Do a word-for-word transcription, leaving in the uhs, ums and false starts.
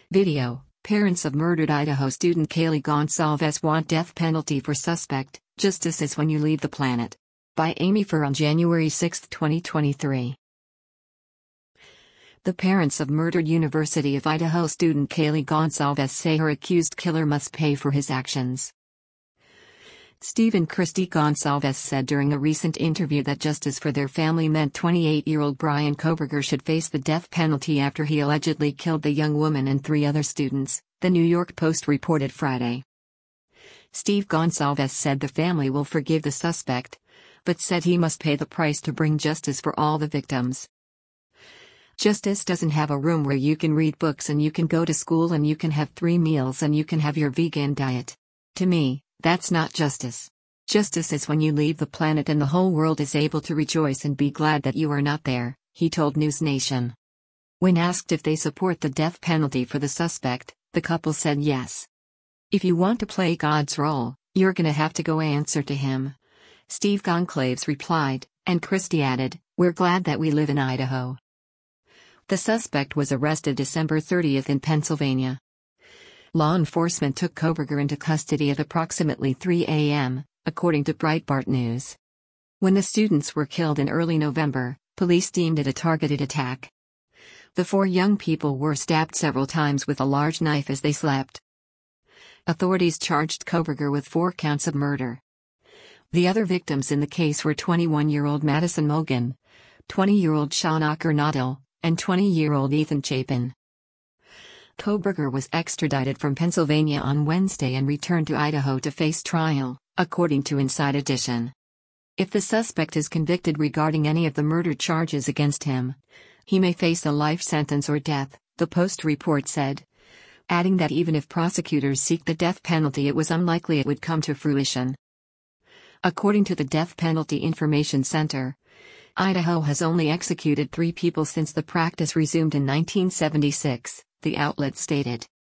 Video: Parents of murdered Idaho student Kaylee Goncalves want death penalty for suspect. Justice is when you leave the planet. By Amy Fur on January sixth, twenty twenty-three. The parents of murdered University of Idaho student Kaylee Goncalves say her accused killer must pay for his actions. Steve and Christy Goncalves said during a recent interview that justice for their family meant twenty-eight-year-old Bryan Kohberger should face the death penalty after he allegedly killed the young woman and three other students, the New York Post reported Friday. Steve Goncalves said the family will forgive the suspect, but said he must pay the price to bring justice for all the victims. Justice doesn't have a room where you can read books and you can go to school and you can have three meals and you can have your vegan diet. To me, that's not justice. Justice is when you leave the planet and the whole world is able to rejoice and be glad that you are not there, he told News Nation. When asked if they support the death penalty for the suspect, the couple said yes. If you want to play God's role, you're gonna have to go answer to him. Steve Goncalves replied, and Christy added, "We're glad that we live in Idaho." The suspect was arrested December thirtieth in Pennsylvania. Law enforcement took Kohberger into custody at approximately three a m, according to Breitbart News. When the students were killed in early November, police deemed it a targeted attack. The four young people were stabbed several times with a large knife as they slept. Authorities charged Kohberger with four counts of murder. The other victims in the case were twenty-one-year-old Madison Mogen, twenty-year-old Shawnaker Noddle, and twenty-year-old Ethan Chapin. Kohberger was extradited from Pennsylvania on Wednesday and returned to Idaho to face trial, according to Inside Edition. If the suspect is convicted regarding any of the murder charges against him, he may face a life sentence or death, the Post report said, adding that even if prosecutors seek the death penalty, it was unlikely it would come to fruition. According to the Death Penalty Information Center, Idaho has only executed three people since the practice resumed in nineteen seventy-six, the outlet stated.